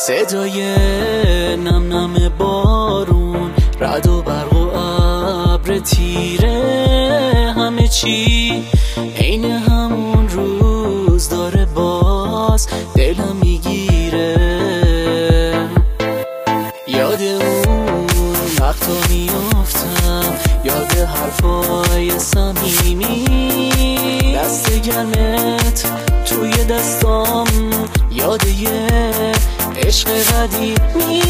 صدای نم نم بارون، رعد و برق و ابر تیره، همه چی عین همون روز داره، باز دلم میگیره. یاد اون وقتا میافتم، یاد حرفای صمیمی، دست گرمت توی دستام، یاد یه عشق قدیمی.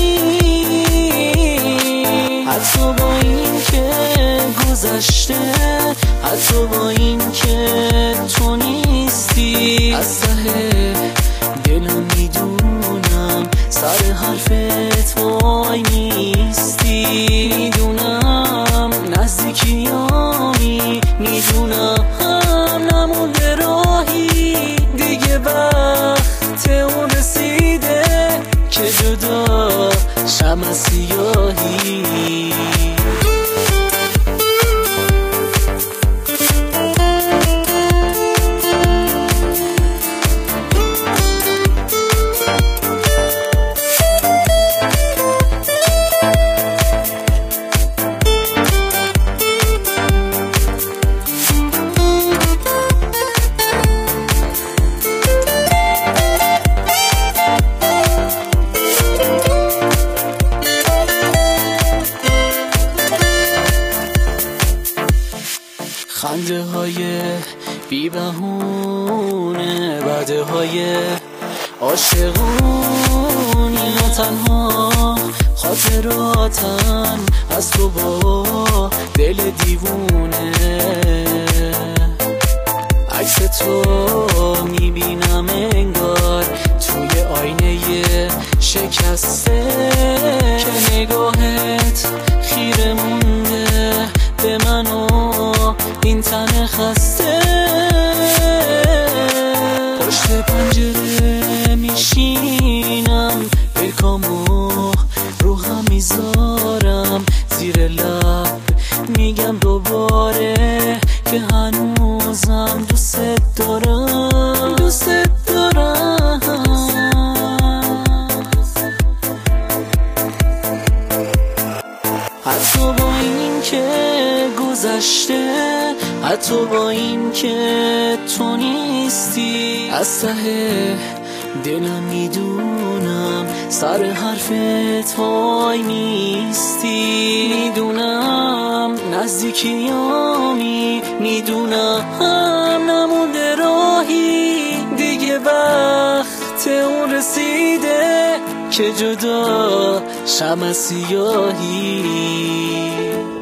حتی با این که گذشته، حتی با این که تو نیستی، از ته دلم میدونم سر حرفت وای نیستی. میدونم نزدیکیامی، میدونم نمونده راهی دیگه، وقت اون رسیده که جدا شم از سیاهی. خنده های بی بهونه، بده های عاشقون، اینا تنها خاطراتن از تو با دل دیوونه. عکس تو میبینم انگار توی آینه شکسته، که نگاهت خیره مونده به من و این تن خسته. پشت پنجره میشینم، بلکامو رو هم میذارم، زیر لب میگم دوباره که هنوزم دوست دارم، دوست دارم. حتی با این که گذشته، حتی با این که تو نیستی، از ته دلم میدونم سر حرفت وای نیستی. میدونم نزدیکیامی، میدونم نمونده راهی دیگه، وقت اون رسیده که جدا شم از سیاهی.